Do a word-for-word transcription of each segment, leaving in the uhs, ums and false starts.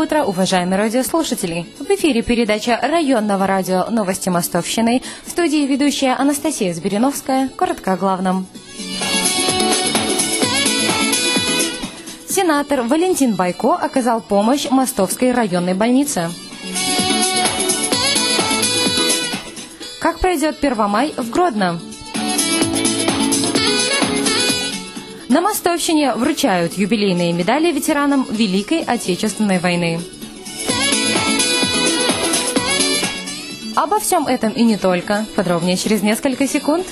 утро, уважаемые радиослушатели! В эфире передача районного радио «Новости Мостовщины». В студии ведущая Анастасия Збириновская. Коротко о главном. Сенатор Валентин Байко оказал помощь Мостовской районной больнице. Как пройдет Первомай в Гродно? На Мостовщине вручают юбилейные медали ветеранам Великой Отечественной войны. Обо всем этом и не только. Подробнее через несколько секунд.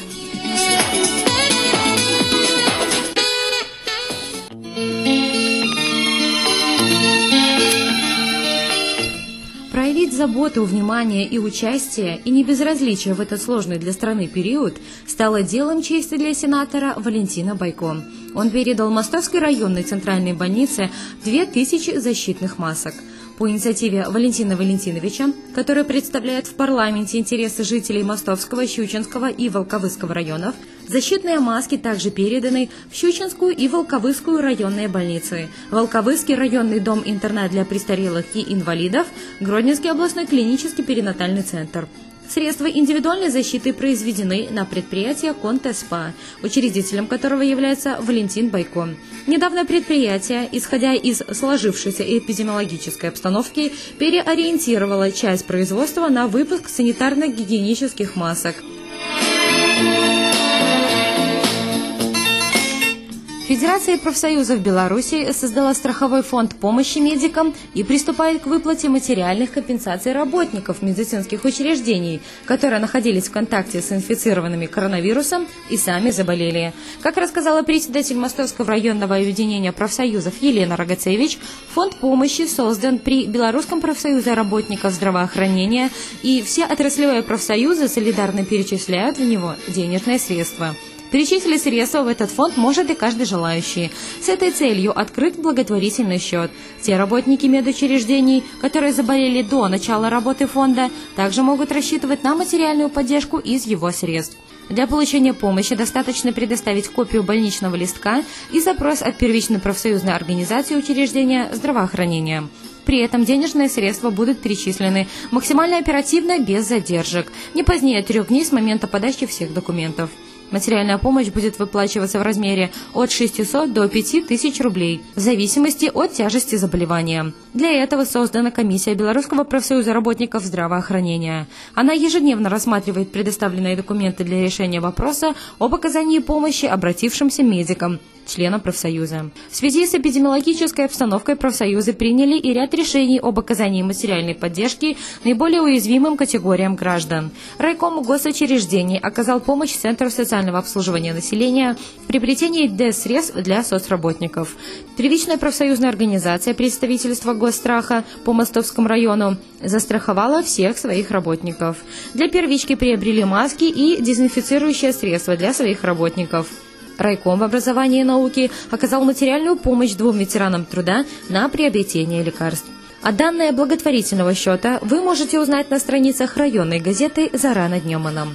Проявить заботу, внимание и участие, и не безразличие в этот сложный для страны период стало делом чести для сенатора Валентина Байко. Он передал Мостовской районной центральной больнице две тысячи защитных масок. По инициативе Валентина Валентиновича, который представляет в парламенте интересы жителей Мостовского, Щучинского и Волковыского районов, защитные маски также переданы в Щучинскую и Волковыскую районные больницы, Волковыский районный дом-интернат для престарелых и инвалидов, Гродненский областной клинический перинатальный центр. Средства индивидуальной защиты произведены на предприятии «Контеспа», учредителем которого является Валентин Байко. Недавно предприятие, исходя из сложившейся эпидемиологической обстановки, переориентировало часть производства на выпуск санитарно-гигиенических масок. Федерация профсоюзов Беларуси создала страховой фонд помощи медикам и приступает к выплате материальных компенсаций работников медицинских учреждений, которые находились в контакте с инфицированными коронавирусом и сами заболели. Как рассказала председатель Мостовского районного объединения профсоюзов Елена Рогацевич, фонд помощи создан при Белорусском профсоюзе работников здравоохранения, и все отраслевые профсоюзы солидарно перечисляют в него денежные средства. Перечислить средства в этот фонд может и каждый желающий. С этой целью открыт благотворительный счет. Те работники медучреждений, которые заболели до начала работы фонда, также могут рассчитывать на материальную поддержку из его средств. Для получения помощи достаточно предоставить копию больничного листка и запрос от первичной профсоюзной организации учреждения здравоохранения. При этом денежные средства будут перечислены максимально оперативно, без задержек, не позднее трех дней с момента подачи всех документов. Материальная помощь будет выплачиваться в размере от шестисот до пяти тысяч рублей, в зависимости от тяжести заболевания. Для этого создана комиссия Белорусского профсоюза работников здравоохранения. Она ежедневно рассматривает предоставленные документы для решения вопроса об оказании помощи обратившимся медикам, членам профсоюза. В связи с эпидемиологической обстановкой профсоюзы приняли и ряд решений об оказании материальной поддержки наиболее уязвимым категориям граждан. Райком госучреждений оказал помощь Центру социального обслуживания населения в приобретении ДЭС-средств для соцработников. Первичная профсоюзная организация представительства Госстраха по Мостовскому району застраховала всех своих работников. Для первички приобрели маски и дезинфицирующие средства для своих работников. Райком образования и науки оказал материальную помощь двум ветеранам труда на приобретение лекарств. А данные благотворительного счета вы можете узнать на страницах районной газеты «Зара над Неманом».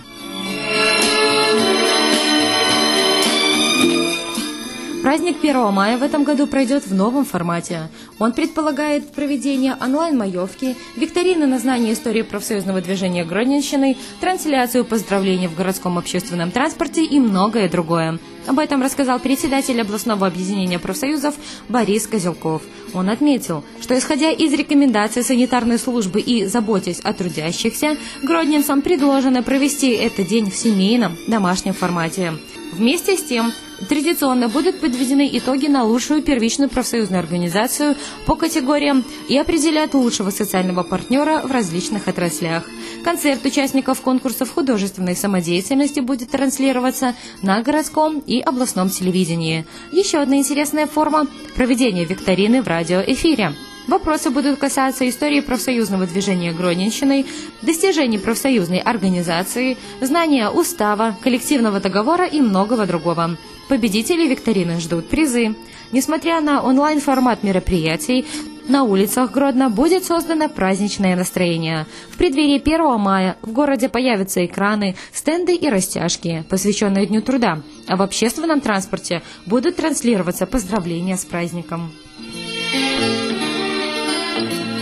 Праздник первого мая в этом году пройдет в новом формате. Он предполагает проведение онлайн-маевки, викторины на знание истории профсоюзного движения Гродненщины, трансляцию поздравлений в городском общественном транспорте и многое другое. Об этом рассказал председатель областного объединения профсоюзов Борис Козелков. Он отметил, что, исходя из рекомендаций санитарной службы и заботясь о трудящихся, гродненцам предложено провести этот день в семейном, домашнем формате. Вместе с тем, традиционно будут подведены итоги на лучшую первичную профсоюзную организацию по категориям и определят лучшего социального партнера в различных отраслях. Концерт участников конкурсов художественной самодеятельности будет транслироваться на городском и областном телевидении. Еще одна интересная форма – проведение викторины в радиоэфире. Вопросы будут касаться истории профсоюзного движения Гродненщины, достижений профсоюзной организации, знания устава, коллективного договора и многого другого. Победители викторины ждут призы. Несмотря на онлайн-формат мероприятий, на улицах Гродно будет создано праздничное настроение. В преддверии первого мая в городе появятся экраны, стенды и растяжки, посвященные Дню труда, а в общественном транспорте будут транслироваться поздравления с праздником.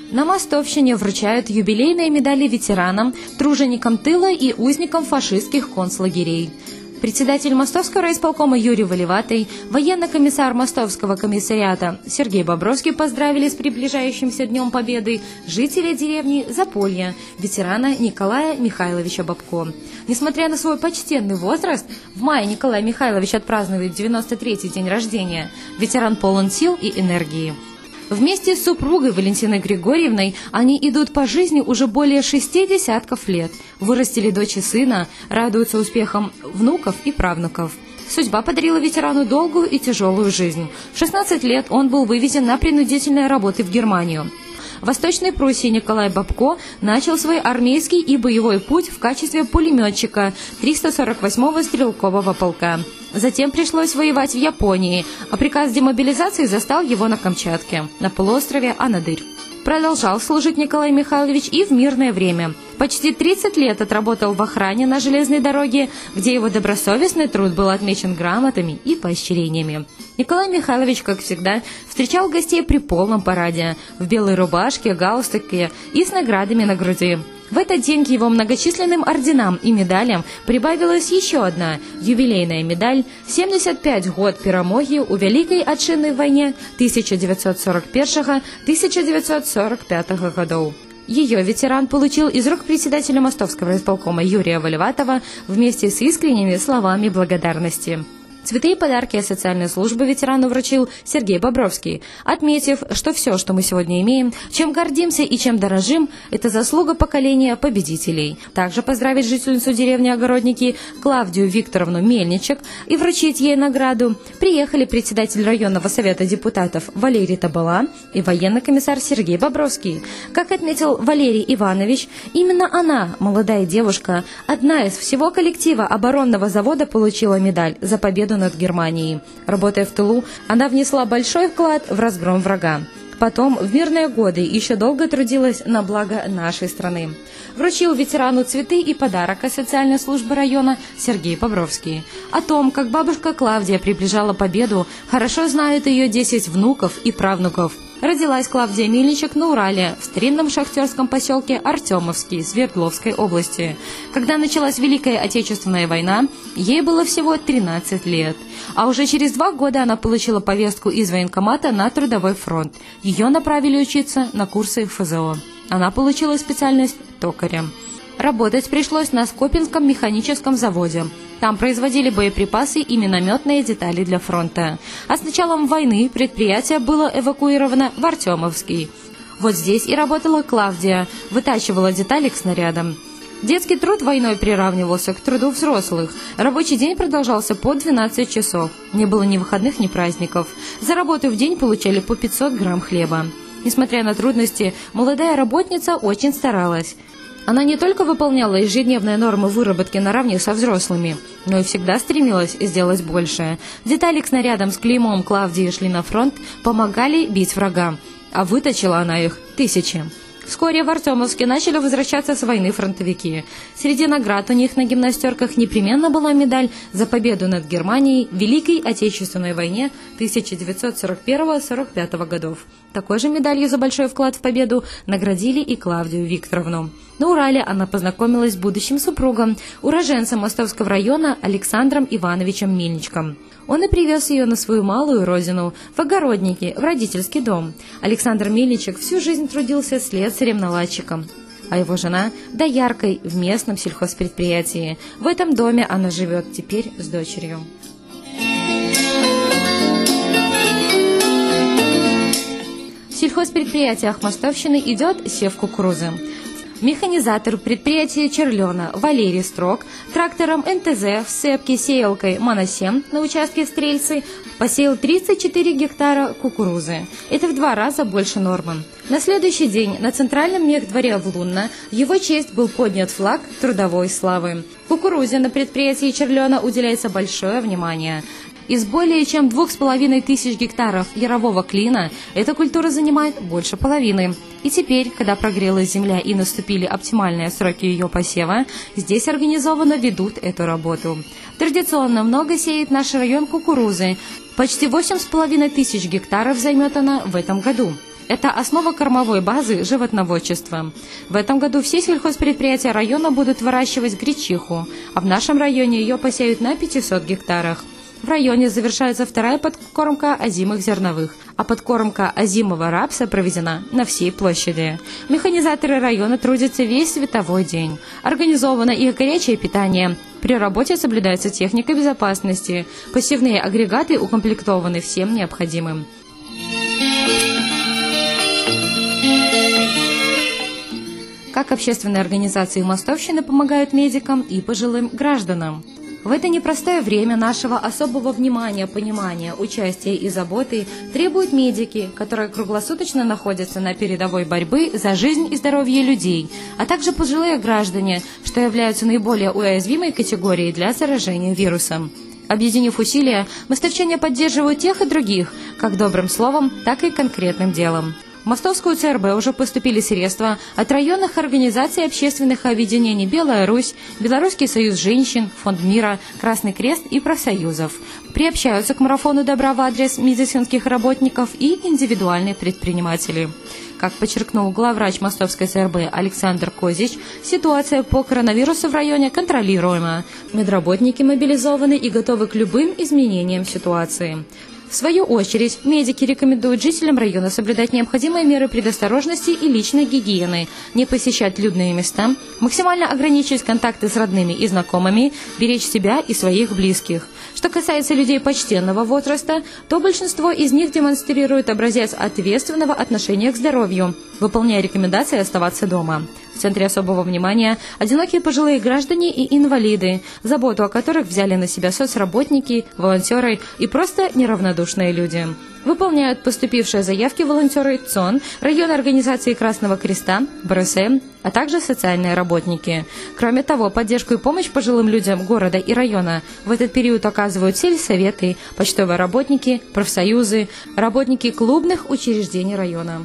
На Мостовщине вручают юбилейные медали ветеранам, труженикам тыла и узникам фашистских концлагерей. Председатель Мостовского райисполкома Юрий Валиватый, военный комиссар Мостовского комиссариата Сергей Бобровский поздравили с приближающимся Днем Победы жителей деревни Заполье, ветерана Николая Михайловича Бобко. Несмотря на свой почтенный возраст, в мае Николай Михайлович отпразднует девяносто третий день рождения. Ветеран полон сил и энергии. Вместе с супругой Валентиной Григорьевной они идут по жизни уже более шести десятков лет. Вырастили дочь и сына, радуются успехам внуков и правнуков. Судьба подарила ветерану долгую и тяжелую жизнь. В шестнадцать лет он был вывезен на принудительные работы в Германию. В Восточной Пруссии Николай Бобко начал свой армейский и боевой путь в качестве пулеметчика триста сорок восьмого стрелкового полка. Затем пришлось воевать в Японии, а приказ демобилизации застал его на Камчатке, на полуострове Анадырь. Продолжал служить Николай Михайлович и в мирное время. Почти тридцать лет отработал в охране на железной дороге, где его добросовестный труд был отмечен грамотами и поощрениями. Николай Михайлович, как всегда, встречал гостей при полном параде, в белой рубашке, галстуке и с наградами на груди. В этот день к его многочисленным орденам и медалям прибавилась еще одна юбилейная медаль «семьдесят пять год перемоги у Великой Отчинной войне тысяча девятьсот сорок первого — тысяча девятьсот сорок пятого годов». Ее ветеран получил из рук председателя Мостовского райисполкома Юрия Валиватова вместе с искренними словами благодарности. Цветы и подарки социальной службы ветерану вручил Сергей Бобровский, отметив, что все, что мы сегодня имеем, чем гордимся и чем дорожим, это заслуга поколения победителей. Также поздравить жительницу деревни Огородники Клавдию Викторовну Мельничек и вручить ей награду приехали председатель районного совета депутатов Валерий Табала и военный комиссар Сергей Бобровский. Как отметил Валерий Иванович, именно она, молодая девушка, одна из всего коллектива оборонного завода, получила медаль за победу над Германией. Работая в тылу, она внесла большой вклад в разгром врага. Потом, в мирные годы, еще долго трудилась на благо нашей страны. Вручил ветерану цветы и подарок от социальной службы района Сергей Бобровский. О том, как бабушка Клавдия приближала победу, хорошо знают ее десять внуков и правнуков. Родилась Клавдия Мельничек на Урале, в старинном шахтерском поселке Артемовский Свердловской области. Когда началась Великая Отечественная война, ей было всего тринадцать лет. А уже через два года она получила повестку из военкомата на трудовой фронт. Ее направили учиться на курсы эф зэ о. Она получила специальность токаря. Работать пришлось на Скопинском механическом заводе. Там производили боеприпасы и минометные детали для фронта. А с началом войны предприятие было эвакуировано в Артемовский. Вот здесь и работала Клавдия, вытачивала детали к снарядам. Детский труд войной приравнивался к труду взрослых. Рабочий день продолжался по двенадцать часов. Не было ни выходных, ни праздников. За работу в день получали по пятьсот грамм хлеба. Несмотря на трудности, молодая работница очень старалась. Она не только выполняла ежедневные нормы выработки наравне со взрослыми, но и всегда стремилась сделать больше. Детали к снарядам с клеймом Клавдии шли на фронт, помогали бить врага, а выточила она их тысячи. Вскоре в Артемовске начали возвращаться с войны фронтовики. Среди наград у них на гимнастерках непременно была медаль за победу над Германией в Великой Отечественной войне тысяча девятьсот сорок первого — сорок пятого годов. Такой же медалью за большой вклад в победу наградили и Клавдию Викторовну. На Урале она познакомилась с будущим супругом, уроженцем Мостовского района Александром Ивановичем Мельничком. Он и привез ее на свою малую родину, в Огородники, в родительский дом. Александр Мельничек всю жизнь трудился слесарем-наладчиком, а его жена – дояркой в местном сельхозпредприятии. В этом доме она живет теперь с дочерью. В сельхозпредприятиях Мостовщины идет сев кукурузы. Механизатор предприятия Черлена Валерий Строк трактором эн тэ зэ в сцепке сеялкой «Моносем» на участке Стрельцы посеял тридцать четыре гектара кукурузы. Это в два раза больше нормы. На следующий день на центральном мехдворе в Лунно в его честь был поднят флаг трудовой славы. Кукурузе на предприятии Черлена уделяется большое внимание. Из более чем двух с половиной тысяч гектаров ярового клина эта культура занимает больше половины. И теперь, когда прогрелась земля и наступили оптимальные сроки ее посева, здесь организованно ведут эту работу. Традиционно много сеет наш район кукурузы. Почти восемь с половиной тысяч гектаров займет она в этом году. Это основа кормовой базы животноводчества. В этом году все сельхозпредприятия района будут выращивать гречиху, а в нашем районе ее посеют на пятисот гектарах. В районе завершается вторая подкормка озимых зерновых, а подкормка озимого рапса проведена на всей площади. Механизаторы района трудятся весь световой день. Организовано их горячее питание. При работе соблюдается техника безопасности. Посевные агрегаты укомплектованы всем необходимым. Как общественные организации Мостовщины помогают медикам и пожилым гражданам? В это непростое время нашего особого внимания, понимания, участия и заботы требуют медики, которые круглосуточно находятся на передовой борьбы за жизнь и здоровье людей, а также пожилые граждане, что являются наиболее уязвимой категорией для заражения вирусом. Объединив усилия, мостовчане поддерживают тех и других, как добрым словом, так и конкретным делом. В Мостовскую ЦРБ уже поступили средства от районных организаций общественных объединений «Белая Русь», Белорусский союз женщин, Фонд мира, Красный Крест и профсоюзов. Приобщаются к марафону добра в адрес медицинских работников и индивидуальные предприниматели. Как подчеркнул главврач Мостовской ЦРБ Александр Козич, ситуация по коронавирусу в районе контролируема. Медработники мобилизованы и готовы к любым изменениям ситуации. В свою очередь, медики рекомендуют жителям района соблюдать необходимые меры предосторожности и личной гигиены, не посещать людные места, максимально ограничивать контакты с родными и знакомыми, беречь себя и своих близких. Что касается людей почтенного возраста, то большинство из них демонстрирует образец ответственного отношения к здоровью, выполняя рекомендации оставаться дома. В центре особого внимания одинокие пожилые граждане и инвалиды, заботу о которых взяли на себя соцработники, волонтеры и просто неравнодушные люди. Выполняют поступившие заявки волонтеры ЦОН, районной организации Красного Креста, БРСМ, а также социальные работники. Кроме того, поддержку и помощь пожилым людям города и района в этот период оказывают сельсоветы, почтовые работники, профсоюзы, работники клубных учреждений района.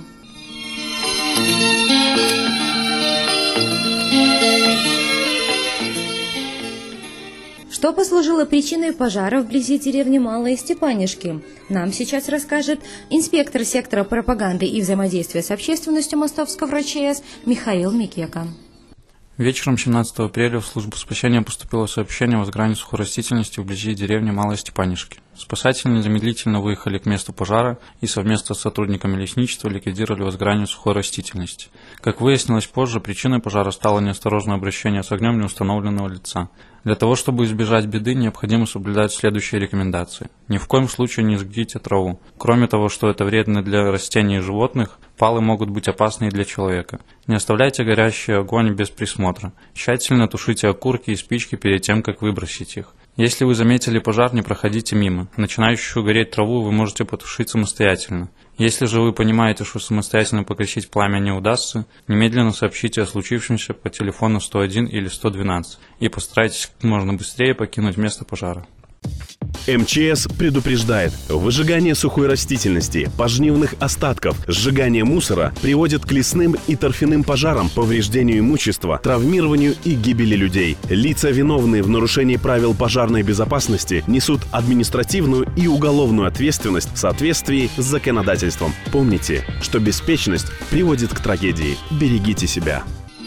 Что послужило причиной пожара вблизи деревни Малые Степанишки? Нам сейчас расскажет инспектор сектора пропаганды и взаимодействия с общественностью Мостовского ВРЧС Михаил Микека. Вечером семнадцатого апреля в службу спасения поступило сообщение о возгорании сухой растительности вблизи деревни Малые Степанишки. Спасатели незамедлительно выехали к месту пожара и совместно с сотрудниками лесничества ликвидировали возгорание сухой растительности. Как выяснилось позже, причиной пожара стало неосторожное обращение с огнем неустановленного лица. Для того, чтобы избежать беды, необходимо соблюдать следующие рекомендации. Ни в коем случае не жгите траву. Кроме того, что это вредно для растений и животных, палы могут быть опасны и для человека. Не оставляйте горящий огонь без присмотра. Тщательно тушите окурки и спички перед тем, как выбросить их. Если вы заметили пожар, не проходите мимо. Начинающую гореть траву вы можете потушить самостоятельно. Если же вы понимаете, что самостоятельно погасить пламя не удастся, немедленно сообщите о случившемся по телефону сто один или сто двенадцать и постарайтесь как можно быстрее покинуть место пожара. МЧС предупреждает, выжигание сухой растительности, пожнивных остатков, сжигание мусора приводит к лесным и торфяным пожарам, повреждению имущества, травмированию и гибели людей. Лица, виновные в нарушении правил пожарной безопасности, несут административную и уголовную ответственность в соответствии с законодательством. Помните, что беспечность приводит к трагедии. Берегите себя.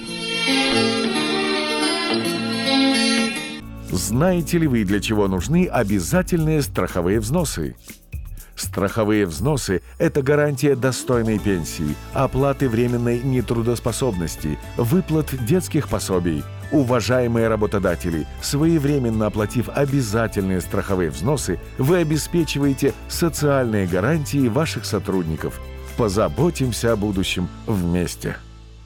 Знаете ли вы, для чего нужны обязательные страховые взносы? Страховые взносы – это гарантия достойной пенсии, оплаты временной нетрудоспособности, выплат детских пособий. Уважаемые работодатели, своевременно оплатив обязательные страховые взносы, вы обеспечиваете социальные гарантии ваших сотрудников. Позаботимся о будущем вместе.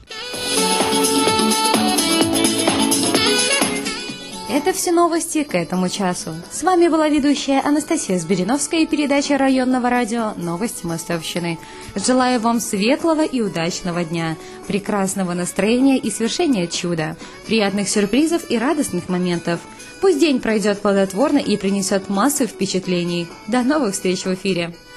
Это все новости к этому часу. С вами была ведущая Анастасия Сбериновская и передача районного радио «Новости Мостовщины». Желаю вам светлого и удачного дня, прекрасного настроения и свершения чуда, приятных сюрпризов и радостных моментов. Пусть день пройдет плодотворно и принесет массу впечатлений. До новых встреч в эфире!